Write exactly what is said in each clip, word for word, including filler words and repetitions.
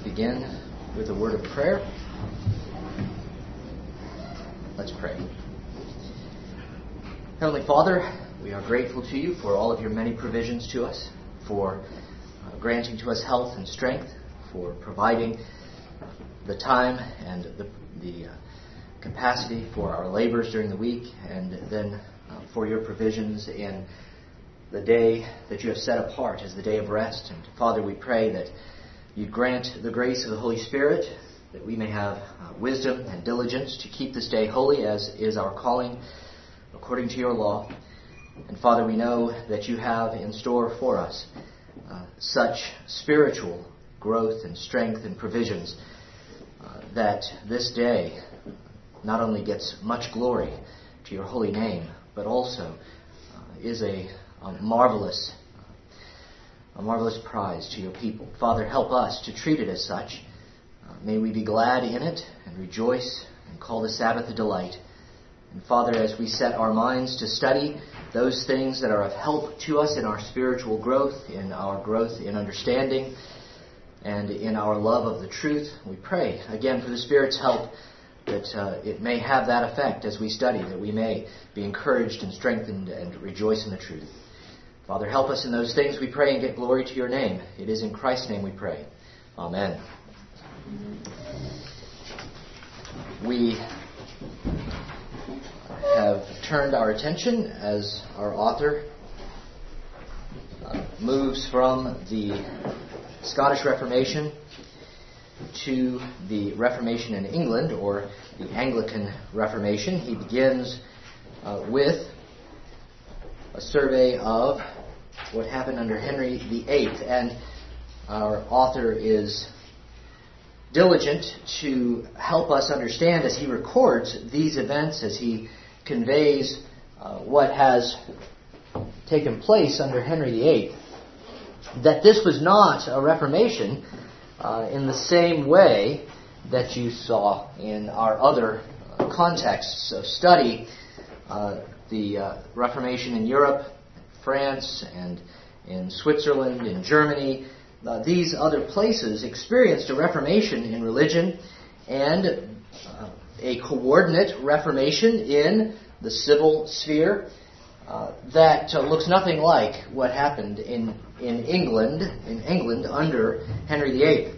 begin with a word of prayer. Let's pray. Heavenly Father, we are grateful to you for all of your many provisions to us, for uh, granting to us health and strength, for providing the time and the, the uh, capacity for our labors during the week, and then uh, for your provisions in the day that you have set apart as the day of rest. And Father, we pray that you grant the grace of the Holy Spirit, that we may have uh, wisdom and diligence to keep this day holy as is our calling according to your law. And Father, we know that you have in store for us uh, such spiritual growth and strength and provisions uh, that this day not only gets much glory to your holy name, but also uh, is a, a marvelous a marvelous prize to your people. Father, help us to treat it as such. Uh, may we be glad in it and rejoice and call the Sabbath a delight. And Father, as we set our minds to study those things that are of help to us in our spiritual growth, in our growth in understanding, and in our love of the truth, we pray again for the Spirit's help, that uh, it may have that effect as we study, that we may be encouraged and strengthened and rejoice in the truth. Father, help us in those things, we pray, and get glory to your name. It is in Christ's name we pray. Amen. We have turned our attention, as our author uh, moves from the Scottish Reformation to the Reformation in England, or the Anglican Reformation. He begins uh, with a survey of what happened under Henry the Eighth, and our author is diligent to help us understand as he records these events, as he conveys uh, what has taken place under Henry the Eighth, that this was not a Reformation uh, in the same way that you saw in our other uh, contexts of study. Uh, the uh, Reformation in Europe, France, and in Switzerland, in Germany, uh, these other places experienced a Reformation in religion and uh, a coordinate Reformation in the civil sphere uh, that uh, looks nothing like what happened in in England in England under Henry the Eighth.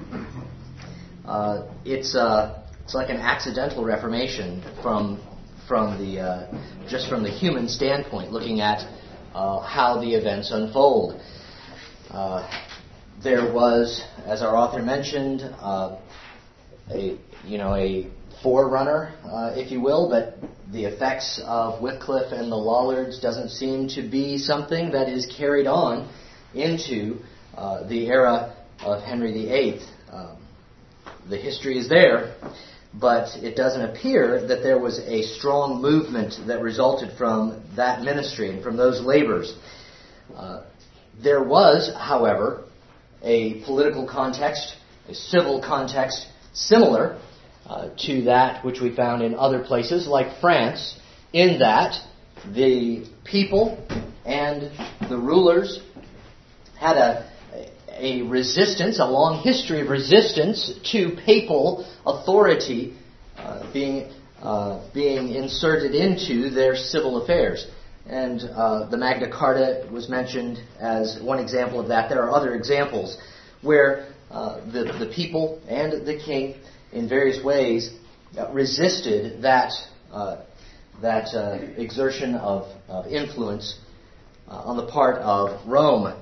Uh, it's uh, it's like an accidental Reformation from from the uh, just from the human standpoint, looking at uh, how the events unfold. Uh, there was, as our author mentioned, uh, a you know a forerunner, uh, if you will, but the effects of Wycliffe and the Lollards doesn't seem to be something that is carried on into uh, the era of Henry the Eighth. Um, the history is there, but it doesn't appear that there was a strong movement that resulted from that ministry and from those labors. Uh, there was, however, a political context, a civil context similar uh, to that which we found in other places like France, in that the people and the rulers had a a resistance, a long history of resistance to papal authority uh, being uh, being inserted into their civil affairs. And uh, the Magna Carta was mentioned as one example of that. There are other examples where uh, the, the people and the king, in various ways, uh, resisted that uh, that uh, exertion of, of influence uh, on the part of Rome.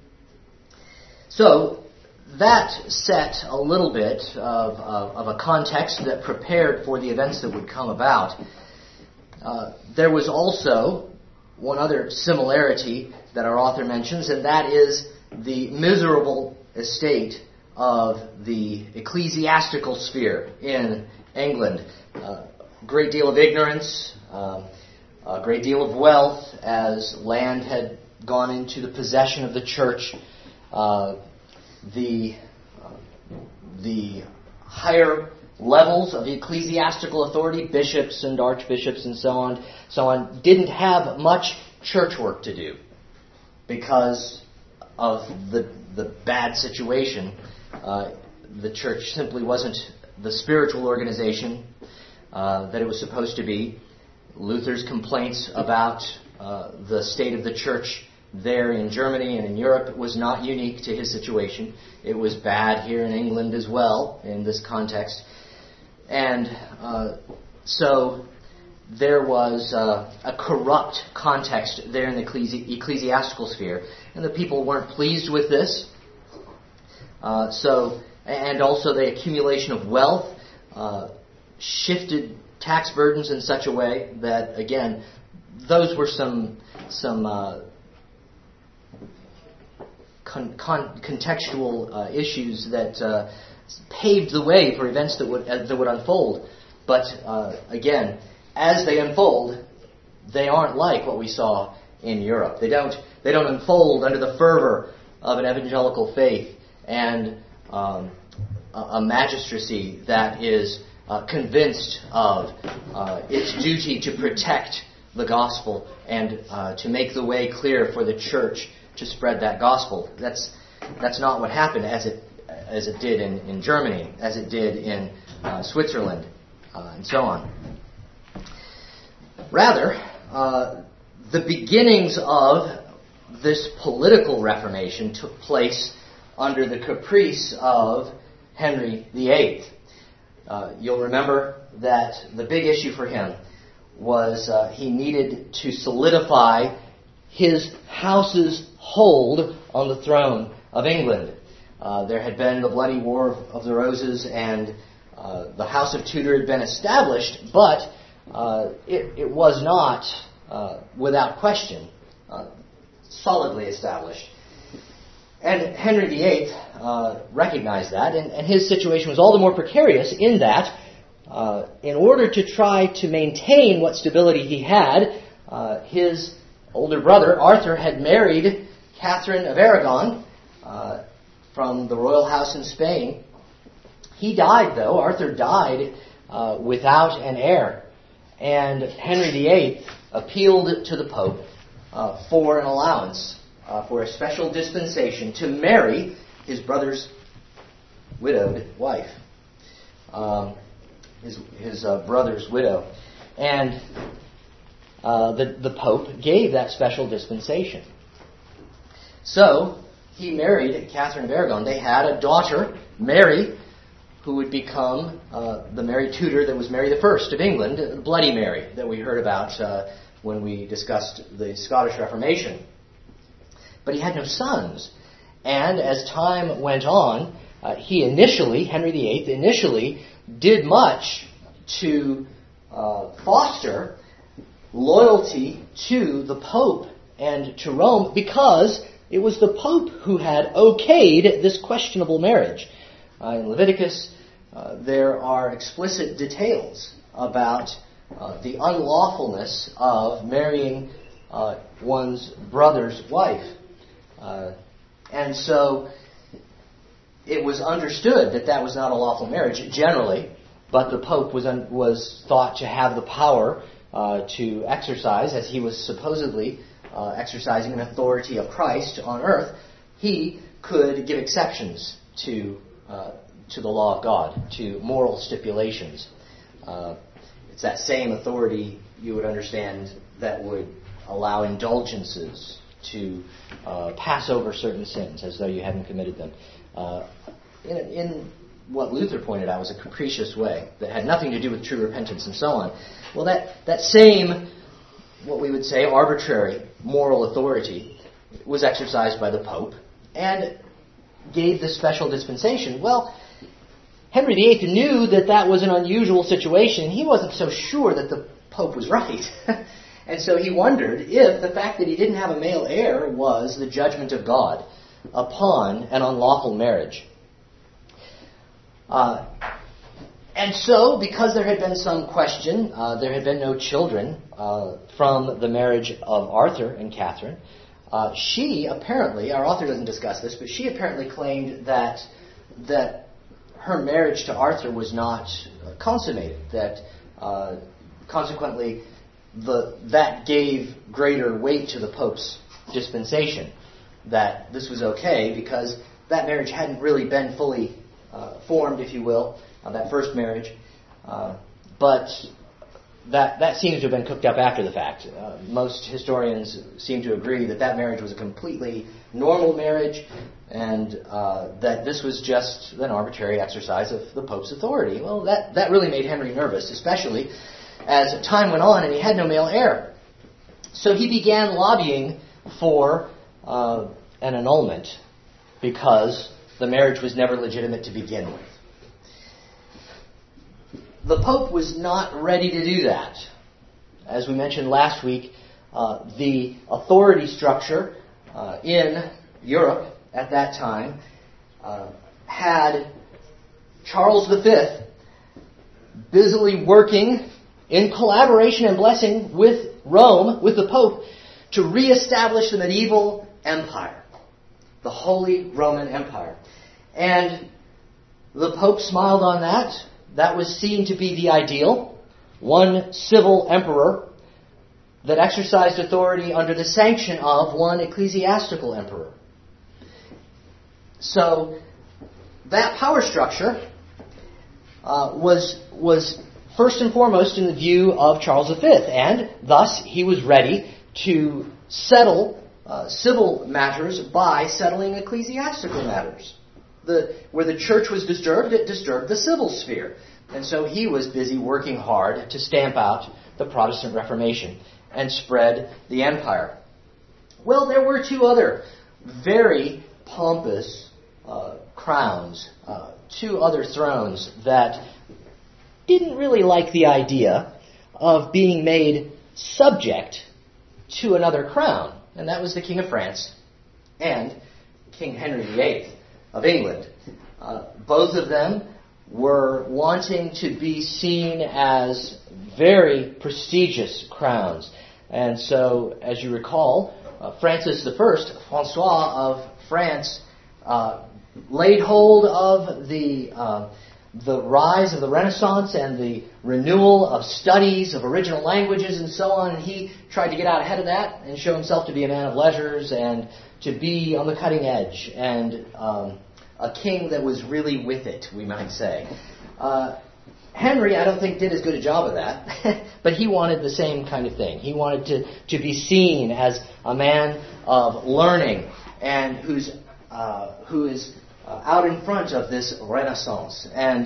So that set a little bit of, of, of a context that prepared for the events that would come about. Uh, there was also one other similarity that our author mentions, and that is the miserable estate of the ecclesiastical sphere in England. A uh, great deal of ignorance, uh, a great deal of wealth, as land had gone into the possession of the church. Uh, the uh, the higher levels of ecclesiastical authority, bishops and archbishops and so on, so on, didn't have much church work to do because of the the bad situation uh, the church simply wasn't the spiritual organization uh, that it was supposed to be. Luther's complaints about uh, the state of the church there in Germany and in Europe was not unique to his situation. It was bad here in England as well in this context. And uh, so there was uh, a corrupt context there in the ecclesi- ecclesiastical sphere, and the people weren't pleased with this. Uh, so, and also the accumulation of wealth uh, shifted tax burdens in such a way that, again, those were some some uh, con- con- contextual uh, issues that uh, paved the way for events that would uh, that would unfold. But uh, again, as they unfold, they aren't like what we saw in Europe. They don't they don't unfold under the fervor of an evangelical faith and um, a, a magistracy that is uh, convinced of uh, its duty to protect the gospel and uh, to make the way clear for the church to spread that gospel. That's that's not what happened as it as it did in, in Germany, as it did in uh, Switzerland, uh, and so on. Rather, uh, the beginnings of this political reformation took place under the caprice of Henry the Eighth. Uh, you'll remember that the big issue for him was uh, he needed to solidify his house's hold on the throne of England. Uh, there had been the bloody War of, of the Roses, and uh, the House of Tudor had been established, but uh, it, it was not, uh, without question, uh, solidly established. And Henry the Eighth uh, recognized that, and, and his situation was all the more precarious in that, uh, in order to try to maintain what stability he had, uh, his older brother, Arthur, had married Catherine of Aragon uh, from the royal house in Spain. He died, though. Arthur died uh, without an heir. And Henry the Eighth appealed to the Pope uh, for an allowance, uh, for a special dispensation to marry his brother's widowed wife, um, his, his uh, brother's widow. And uh, the, the Pope gave that special dispensation. So he married Catherine of Aragon. They had a daughter, Mary, who would become uh, the Mary Tudor that was Mary the First of England, Bloody Mary, that we heard about uh, when we discussed the Scottish Reformation. But he had no sons. And as time went on, uh, he initially, Henry the Eighth, initially did much to uh, foster loyalty to the Pope and to Rome, because it was the Pope who had okayed this questionable marriage. Uh, in Leviticus, uh, there are explicit details about uh, the unlawfulness of marrying uh, one's brother's wife. Uh, and so it was understood that that was not a lawful marriage generally, but the Pope was un- was thought to have the power uh, to exercise, as he was supposedly uh, exercising an authority of Christ on earth. He could give exceptions to uh, to the law of God, to moral stipulations. Uh, it's that same authority, you would understand, that would allow indulgences to uh, pass over certain sins as though you hadn't committed them. Uh, in, in what Luther pointed out was a capricious way that had nothing to do with true repentance and so on. Well, that, that same, what we would say, arbitrary moral authority was exercised by the Pope and gave this special dispensation. Well, Henry the Eighth knew that that was an unusual situation. He wasn't so sure that the Pope was right. And so he wondered if the fact that he didn't have a male heir was the judgment of God upon an unlawful marriage. Uh, and so, because there had been some question, uh, there had been no children uh, from the marriage of Arthur and Catherine, uh, she apparently, our author doesn't discuss this, but she apparently claimed that that her marriage to Arthur was not consummated, that uh, consequently the that gave greater weight to the Pope's dispensation, that this was okay because that marriage hadn't really been fully uh, formed, if you will, uh, that first marriage. Uh, but that that seems to have been cooked up after the fact. Uh, most historians seem to agree that that marriage was a completely normal marriage, and uh, that this was just an arbitrary exercise of the Pope's authority. Well, that, that really made Henry nervous, especially as time went on and he had no male heir. So he began lobbying for uh, an annulment because the marriage was never legitimate to begin with. The Pope was not ready to do that. As we mentioned last week, uh, the authority structure uh, in Europe at that time uh, had Charles the Fifth busily working in collaboration and blessing with Rome, with the Pope, to reestablish the medieval empire, the Holy Roman Empire. And the Pope smiled on that. That was seen to be the ideal. One civil emperor that exercised authority under the sanction of one ecclesiastical emperor. So that power structure uh, was was first and foremost in the view of Charles the Fifth, and thus he was ready to settle uh, civil matters by settling ecclesiastical matters. The, where the church was disturbed, it disturbed the civil sphere. And so he was busy working hard to stamp out the Protestant Reformation and spread the empire. Well, there were two other very pompous uh, crowns, uh, two other thrones that didn't really like the idea of being made subject to another crown. And that was the King of France and King Henry the Eighth of England. Uh, both of them were wanting to be seen as very prestigious crowns. And so, as you recall, uh, Francis the First, Francois of France, uh, laid hold of the uh, the rise of the Renaissance and the renewal of studies of original languages and so on. And he tried to get out ahead of that and show himself to be a man of leisures and to be on the cutting edge and um, a king that was really with it, we might say. Uh, Henry, I don't think, did as good a job of that, but he wanted the same kind of thing. He wanted to, to be seen as a man of learning and who's uh, who is uh, out in front of this Renaissance. And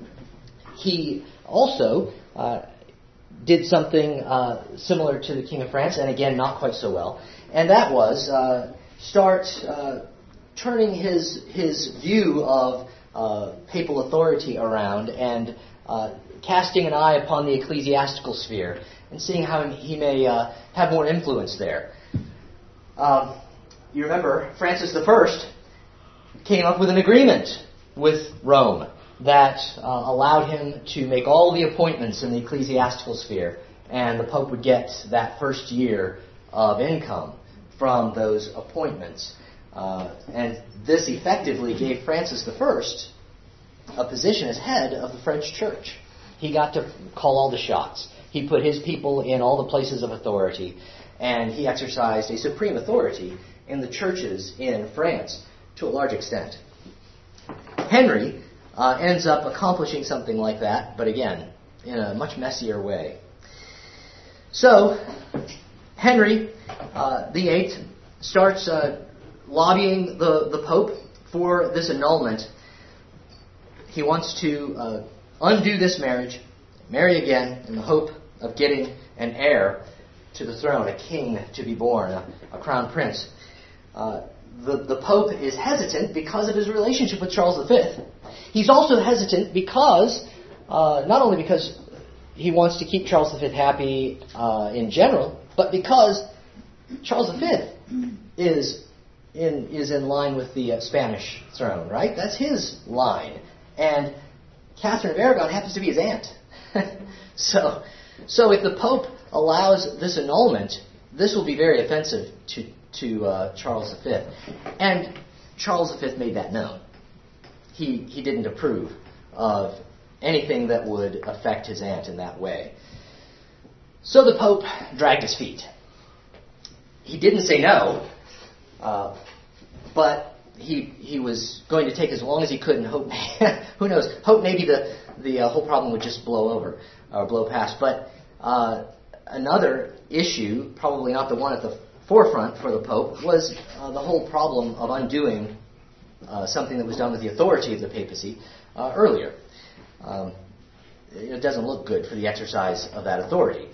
he also uh, did something uh, similar to the King of France, and again, not quite so well. And that was uh, start uh, turning his his view of uh, papal authority around and uh, casting an eye upon the ecclesiastical sphere and seeing how he may uh, have more influence there. Um, you remember, Francis the First came up with an agreement with Rome that uh, allowed him to make all the appointments in the ecclesiastical sphere, and the Pope would get that first year of income from those appointments. Uh, and this effectively gave Francis the First a position as head of the French Church. He got to call all the shots. He put his people in all the places of authority, and he exercised a supreme authority in the churches in France to a large extent. Henry uh, ends up accomplishing something like that, but again, in a much messier way. So, Henry uh, the Eighth starts uh, lobbying the, the Pope for this annulment. He wants to uh, undo this marriage, marry again, in the hope of getting an heir to the throne, a king to be born, a, a crown prince. Uh, the, the Pope is hesitant because of his relationship with Charles the Fifth. He's also hesitant because, uh, not only because he wants to keep Charles the Fifth happy uh, in general, but because Charles the Fifth is in is in line with the uh, Spanish throne, right? That's his line. And Catherine of Aragon happens to be his aunt. so, so if the Pope allows this annulment, this will be very offensive to to uh, Charles the Fifth. And Charles the Fifth made that known. He he didn't approve of anything that would affect his aunt in that way. So the Pope dragged his feet. He didn't say no, uh, but he he was going to take as long as he could and hope, who knows, hope maybe the, the uh, whole problem would just blow over or blow past. But uh, another issue, probably not the one at the forefront for the Pope, was uh, the whole problem of undoing uh, something that was done with the authority of the papacy uh, earlier. Um, it doesn't look good for the exercise of that authority.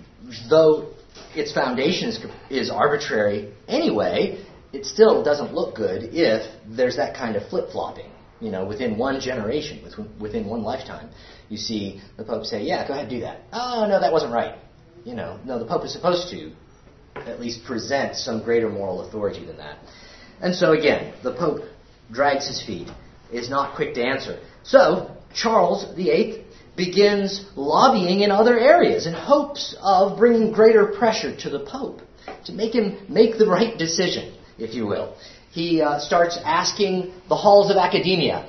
Though its foundation is, is arbitrary anyway, it still doesn't look good if there's that kind of flip-flopping. You know, within one generation, within one lifetime, you see the Pope say, yeah, go ahead, do that. Oh, no, that wasn't right. You know, no, the Pope is supposed to at least present some greater moral authority than that. And so again, the Pope drags his feet, is not quick to answer. So, Charles the Eighth begins lobbying in other areas in hopes of bringing greater pressure to the Pope to make him make the right decision, if you will. He uh, starts asking the halls of academia,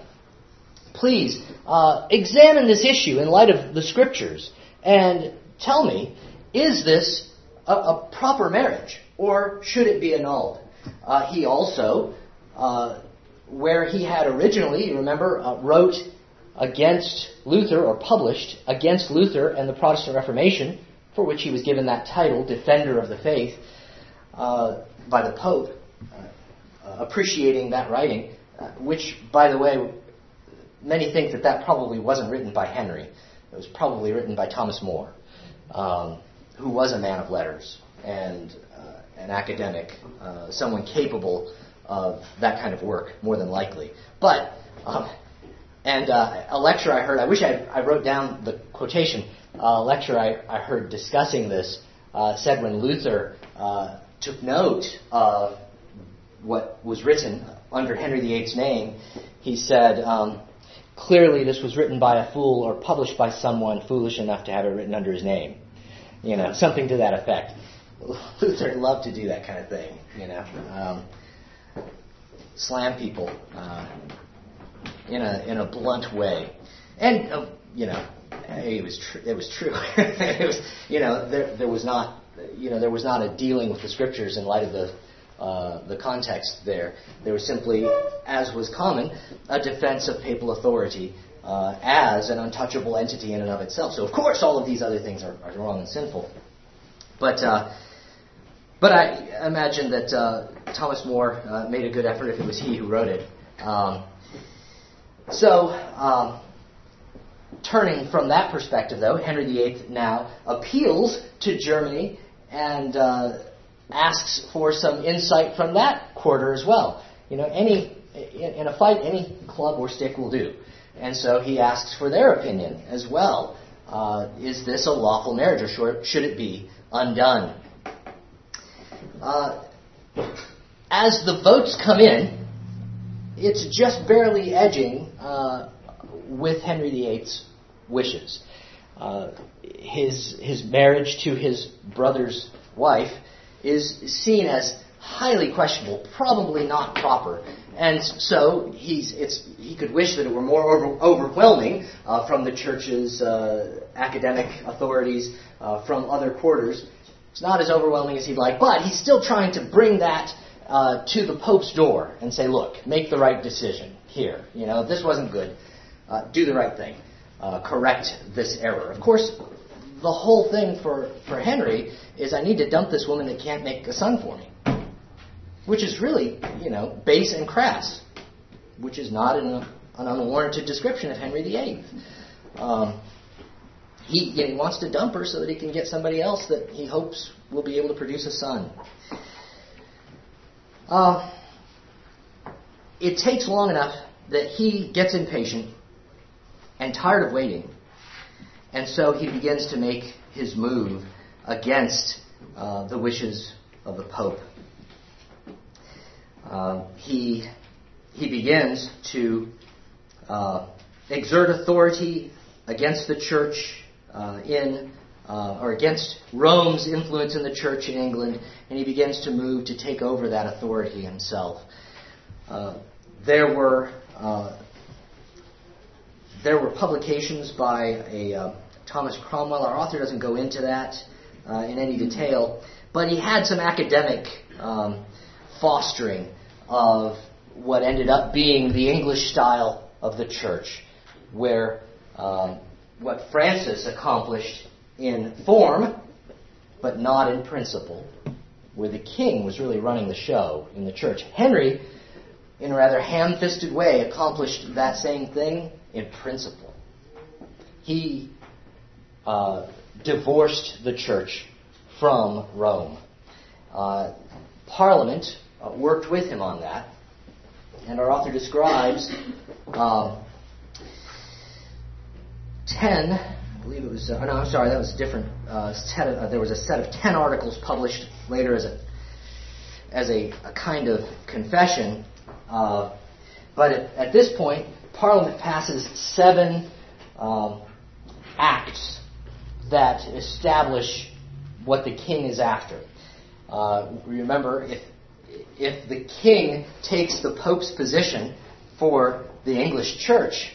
please uh, examine this issue in light of the Scriptures and tell me, is this a, a proper marriage or should it be annulled? Uh, he also, uh, where he had originally, you remember, uh, wrote against Luther, or published against Luther and the Protestant Reformation, for which he was given that title, Defender of the Faith, uh, by the Pope, uh, uh, appreciating that writing, uh, which, by the way, many think that that probably wasn't written by Henry. It was probably written by Thomas More, um, who was a man of letters and uh, an academic, uh, someone capable of that kind of work, more than likely. But um, And uh, a lecture I heard, I wish I, I wrote down the quotation, uh, a lecture I, I heard discussing this uh, said when Luther uh, took note of what was written under Henry the Eighth's name, he said, um, clearly this was written by a fool or published by someone foolish enough to have it written under his name. You know, something to that effect. Luther loved to do that kind of thing, you know, um, slam people. Uh, in a in a blunt way, and uh, you know, it was tr- it was true. It was, you know, there there was not you know there was not a dealing with the Scriptures in light of the uh, the context there. There was simply, as was common, a defense of papal authority uh, as an untouchable entity in and of itself. So of course, all of these other things are, are wrong and sinful. But uh, but I imagine that uh, Thomas More uh, made a good effort if it was he who wrote it. Um, So, um, turning from that perspective, though, Henry the Eighth now appeals to Germany and uh, asks for some insight from that quarter as well. You know, any in, in a fight, any club or stick will do. And so he asks for their opinion as well. Uh, is this a lawful marriage, or should, should it be undone? Uh, as the votes come in, it's just barely edging uh, with Henry the Eighth's wishes. Uh, his his marriage to his brother's wife is seen as highly questionable, probably not proper, and so he's it's he could wish that it were more over, overwhelming uh, from the church's uh, academic authorities, uh, from other quarters. It's not as overwhelming as he'd like, but he's still trying to bring that Uh, to the Pope's door and say, look, make the right decision here. You know, this wasn't good. Uh, do the right thing. Uh, correct this error. Of course, the whole thing for, for Henry is I need to dump this woman that can't make a son for me. Which is really, you know, base and crass. Which is not an, an unwarranted description of Henry the Eighth. Um, he, you know, he wants to dump her so that he can get somebody else that he hopes will be able to produce a son. Uh, it takes long enough that he gets impatient and tired of waiting, and so he begins to make his move against uh, the wishes of the Pope. Uh, he he begins to uh, exert authority against the Church uh, in Uh, or against Rome's influence in the church in England, and he begins to move to take over that authority himself. Uh, there were uh, there were publications by a uh, Thomas Cromwell. Our author doesn't go into that uh, in any detail, but he had some academic um, fostering of what ended up being the English style of the church, where um, what Francis accomplished in form, but not in principle, where the king was really running the show in the church. Henry, in a rather ham-fisted way, accomplished that same thing in principle. He uh, divorced the church from Rome. Uh, Parliament uh, worked with him on that, and our author describes uh, ten, I believe it was, uh, no, I'm sorry, that was a different uh, set of, uh, there was a set of ten articles published later as a as a, a kind of confession. Uh, but at, at this point, Parliament passes seven um, acts that establish what the king is after. Uh, remember, if if the king takes the Pope's position for the English church,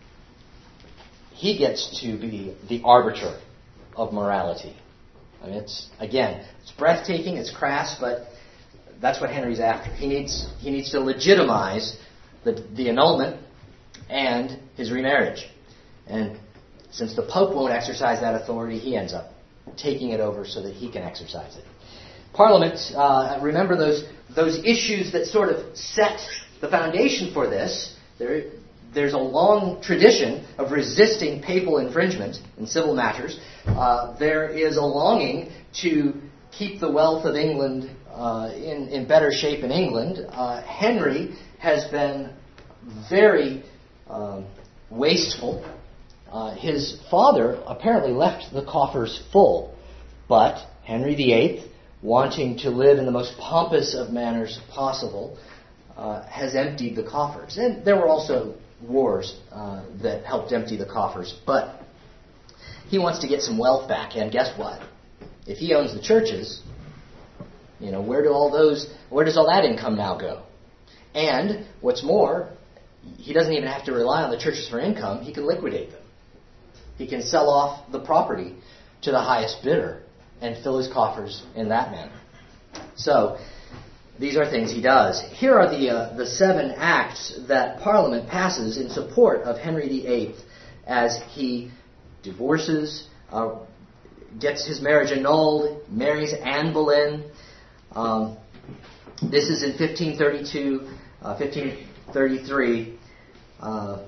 he gets to be the arbiter of morality. I mean, it's again, it's breathtaking, it's crass, but that's what Henry's after. He needs he needs to legitimize the the annulment and his remarriage. And since the Pope won't exercise that authority, he ends up taking it over so that he can exercise it. Parliament, uh, remember those those issues that sort of set the foundation for this. There, there's a long tradition of resisting papal infringement in civil matters. Uh, there is a longing to keep the wealth of England uh, in, in better shape in England. Uh, Henry has been very um, wasteful. Uh, his father apparently left the coffers full, but Henry the Eighth, wanting to live in the most pompous of manners possible, uh, has emptied the coffers. And there were also wars uh, that helped empty the coffers, but he wants to get some wealth back. And guess what? If he owns the churches, you know, where do all those, where does all that income now go? And what's more, he doesn't even have to rely on the churches for income. He can liquidate them. He can sell off the property to the highest bidder and fill his coffers in that manner. So, these are things he does. Here are the uh, the seven acts that Parliament passes in support of Henry the Eighth as he divorces, uh, gets his marriage annulled, marries Anne Boleyn. Um, this is in fifteen thirty-two, uh, fifteen thirty-three. Uh,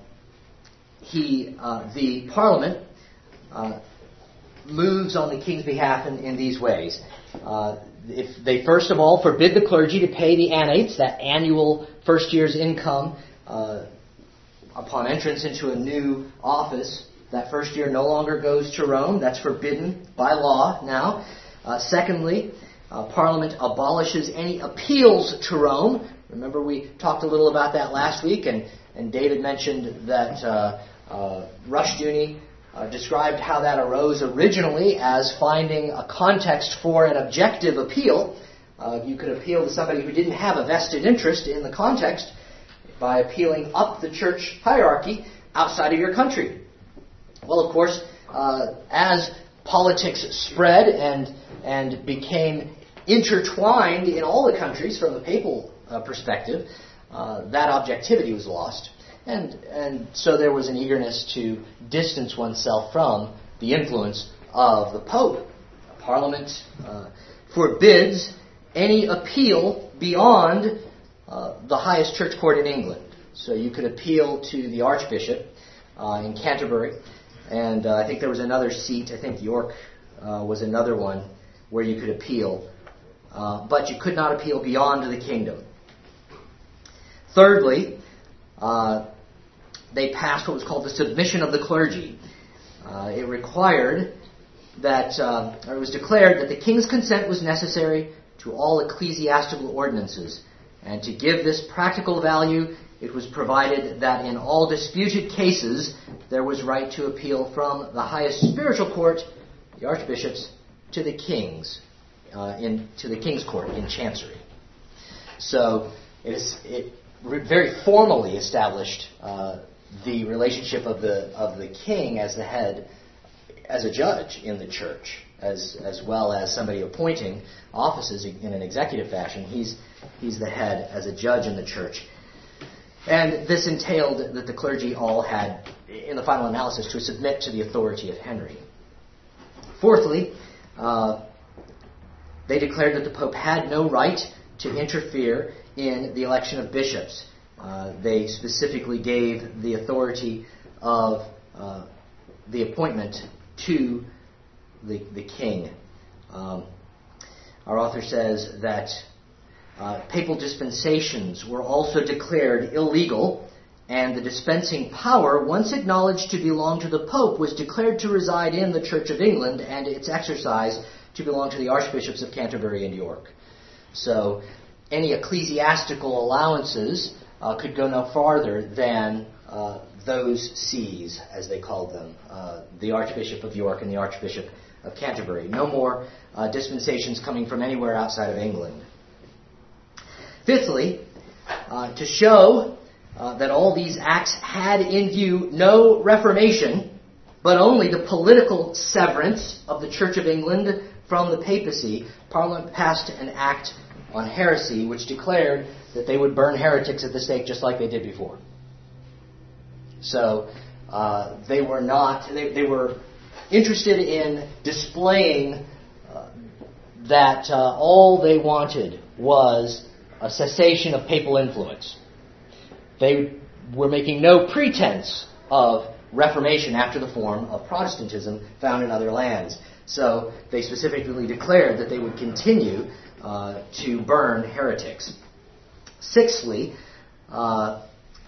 he, uh, the Parliament uh, moves on the king's behalf in, in these ways. Uh, if they first of all forbid the clergy to pay the annates, that annual first year's income uh, upon entrance into a new office. That first year no longer goes to Rome. That's forbidden by law now. Uh, secondly, uh, Parliament abolishes any appeals to Rome. Remember, we talked a little about that last week, and, and David mentioned that uh, uh, Rushdoony uh, described how that arose originally as finding a context for an objective appeal. Uh, you could appeal to somebody who didn't have a vested interest in the context by appealing up the church hierarchy outside of your country. Well, of course, uh, as politics spread and and became intertwined in all the countries from the papal uh, perspective, uh, that objectivity was lost. And and so there was an eagerness to distance oneself from the influence of the Pope. Parliament uh, forbids any appeal beyond uh, the highest church court in England. So you could appeal to the Archbishop uh, in Canterbury. And uh, I think there was another seat, I think York uh, was another one, where you could appeal. Uh, but you could not appeal beyond the kingdom. Thirdly, uh, they passed what was called the submission of the clergy. Uh, it required that, uh, or it was declared that the king's consent was necessary to all ecclesiastical ordinances. And to give this practical value, it was provided that in all disputed cases, there was right to appeal from the highest spiritual court, the archbishops, to the kings, uh, in to the king's court in chancery. So it is it very formally established uh, the relationship of the of the king as the head, as a judge in the church, as as well as somebody appointing offices in an executive fashion. He's he's the head as a judge in the church. And this entailed that the clergy all had, in the final analysis, to submit to the authority of Henry. Fourthly, uh, they declared that the Pope had no right to interfere in the election of bishops. Uh, they specifically gave the authority of uh, the appointment to the, the king. Um, our author says that uh, papal dispensations were also declared illegal, and the dispensing power, once acknowledged to belong to the Pope, was declared to reside in the Church of England, and its exercise to belong to the Archbishops of Canterbury and York. So any ecclesiastical allowances uh, could go no farther than uh, those sees, as they called them, uh, the Archbishop of York and the Archbishop of Canterbury. No more uh, dispensations coming from anywhere outside of England. Fifthly, uh, to show uh, that all these acts had in view no reformation, but only the political severance of the Church of England from the papacy, Parliament passed an act on heresy which declared that they would burn heretics at the stake just like they did before. So uh, they were not, they, they were interested in displaying uh, that uh, all they wanted was a cessation of papal influence. They were making no pretense of reformation after the form of Protestantism found in other lands. So they specifically declared that they would continue uh, to burn heretics. Sixthly, uh,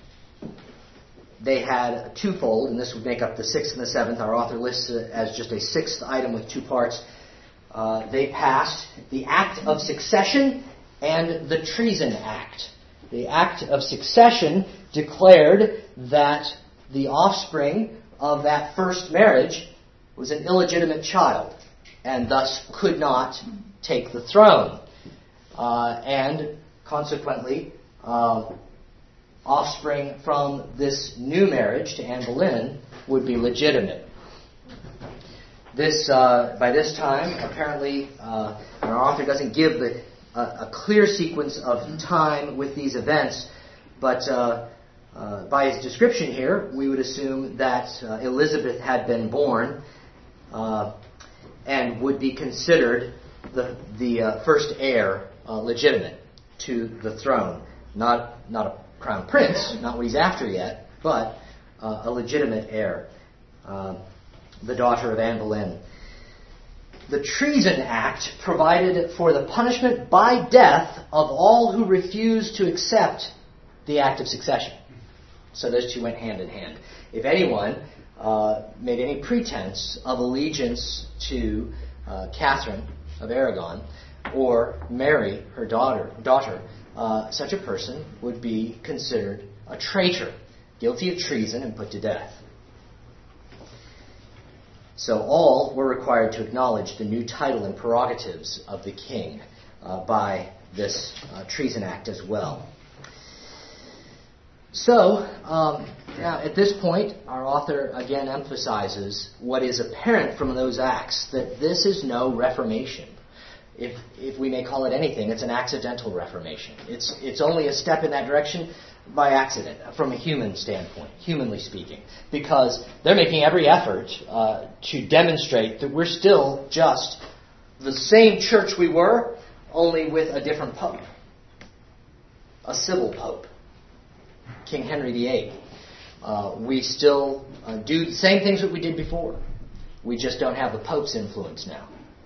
they had twofold, and this would make up the sixth and the seventh. Our author lists it as just a sixth item with two parts. Uh, they passed the Act of Succession and the Treason Act. The Act of Succession declared that the offspring of that first marriage was an illegitimate child and thus could not take the throne. Uh, and consequently, uh, offspring from this new marriage to Anne Boleyn would be legitimate. This, uh, by this time, apparently, uh, our author doesn't give the, uh, a clear sequence of time with these events, but uh, uh, by his description here, we would assume that uh, Elizabeth had been born uh, and would be considered the the uh, first heir uh, legitimate to the throne, not not a crown prince, not what he's after yet, but uh, a legitimate heir, uh, the daughter of Anne Boleyn. The Treason Act provided for the punishment by death of all who refused to accept the Act of Succession. So those two went hand in hand. If anyone uh, made any pretense of allegiance to uh, Catherine of Aragon or Mary, her daughter, daughter uh, such a person would be considered a traitor, guilty of treason and put to death. So all were required to acknowledge the new title and prerogatives of the king uh, by this uh, Treason Act as well. So, um, now at this point, our author again emphasizes what is apparent from those acts, that this is no reformation. If if we may call it anything, it's an accidental reformation. It's it's only a step in that direction by accident, from a human standpoint, humanly speaking, because they're making every effort uh, to demonstrate that we're still just the same church we were, only with a different pope, a civil pope, King Henry the Eighth. Uh, we still uh, do the same things that we did before. We just don't have the Pope's influence now.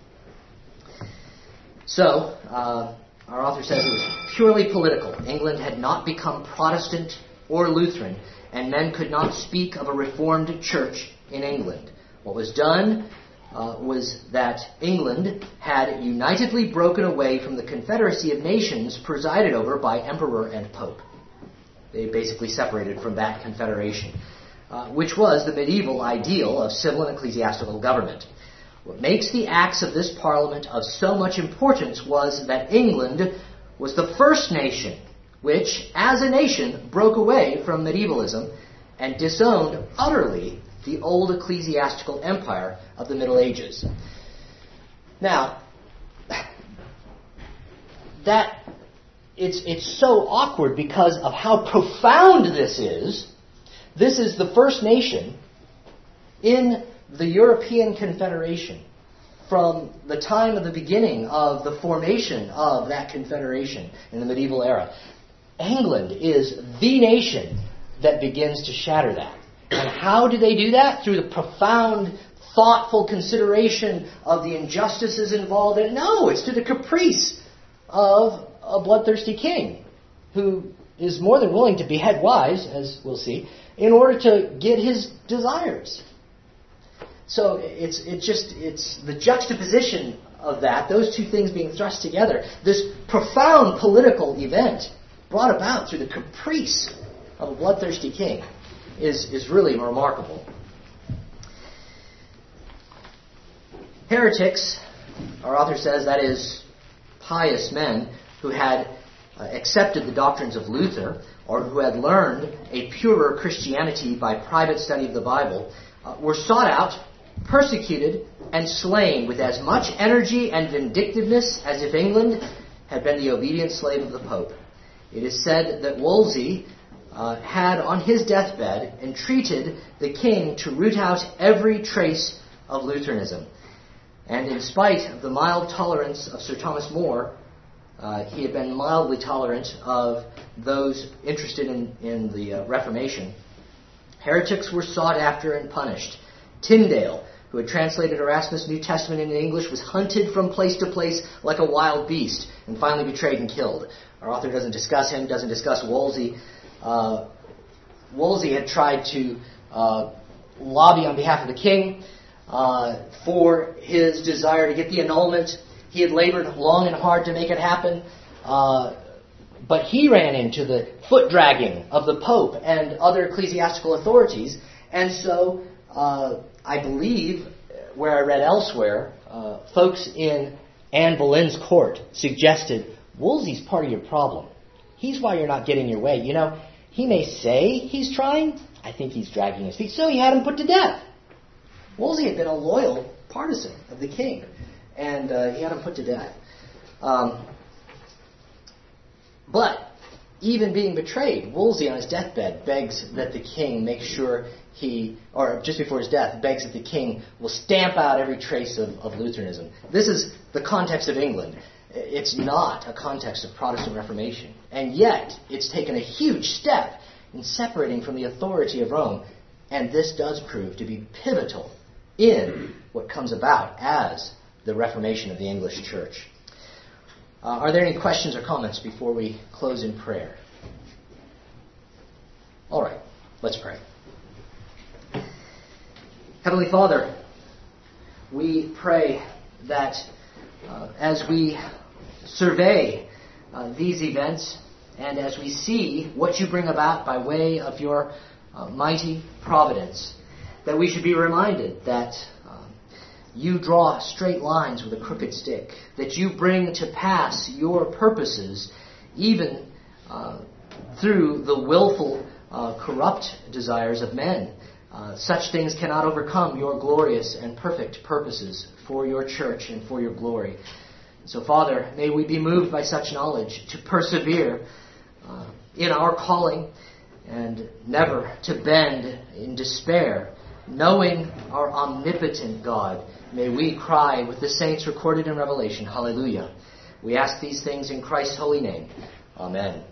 So, uh, our author says it was purely political. England had not become Protestant or Lutheran, and men could not speak of a Reformed church in England. What was done uh, was that England had unitedly broken away from the confederacy of nations presided over by emperor and pope. They basically separated from that confederation, uh, which was the medieval ideal of civil and ecclesiastical government. What makes the acts of this Parliament of so much importance was that England was the first nation which, as a nation, broke away from medievalism and disowned utterly the old ecclesiastical empire of the Middle Ages. Now, that it's it's so awkward because of how profound this is. This is the first nation in the European Confederation from the time of the beginning of the formation of that confederation in the medieval era. England is the nation that begins to shatter that. And how do they do that? Through the profound, thoughtful consideration of the injustices involved in it? No, it's through the caprice of a bloodthirsty king who is more than willing to behead wives, as we'll see, in order to get his desires. So it's it just it's the juxtaposition of that, those two things being thrust together, this profound political event brought about through the caprice of a bloodthirsty king is, is really remarkable. Heretics, our author says, that is, pious men who had uh, accepted the doctrines of Luther or who had learned a purer Christianity by private study of the Bible, uh, were sought out, persecuted, and slain with as much energy and vindictiveness as if England had been the obedient slave of the Pope. It is said that Wolsey uh, had on his deathbed entreated the king to root out every trace of Lutheranism. And in spite of the mild tolerance of Sir Thomas More, uh, he had been mildly tolerant of those interested in, in the uh, Reformation. Heretics were sought after and punished. Tyndale, who had translated Erasmus' New Testament into English, was hunted from place to place like a wild beast and finally betrayed and killed. Our author doesn't discuss him, doesn't discuss Wolsey. Uh, Wolsey had tried to uh, lobby on behalf of the king uh, for his desire to get the annulment. He had labored long and hard to make it happen. Uh, but he ran into the foot-dragging of the Pope and other ecclesiastical authorities. And so, uh, I believe, where I read elsewhere, uh, folks in Anne Boleyn's court suggested, Wolsey's part of your problem. He's why you're not getting your way. You know, he may say he's trying. I think he's dragging his feet. So he had him put to death. Wolsey had been a loyal partisan of the king. And uh, he had him put to death. Um, but even being betrayed, Wolsey on his deathbed begs that the king make sure he, or just before his death, begs that the king will stamp out every trace of, of Lutheranism. This is the context of England. It's not a context of Protestant Reformation. And yet, it's taken a huge step in separating from the authority of Rome. And this does prove to be pivotal in what comes about as the Reformation of the English Church. Uh, are there any questions or comments before we close in prayer? All right, let's pray. Heavenly Father, we pray that uh, as we survey uh, these events and as we see what you bring about by way of your uh, mighty providence, that we should be reminded that you draw straight lines with a crooked stick, that you bring to pass your purposes even uh, through the willful, uh, corrupt desires of men. Uh, such things cannot overcome your glorious and perfect purposes for your church and for your glory. So, Father, may we be moved by such knowledge to persevere uh, in our calling and never to bend in despair, knowing our omnipotent God. May we cry with the saints recorded in Revelation, Hallelujah. We ask these things in Christ's holy name. Amen.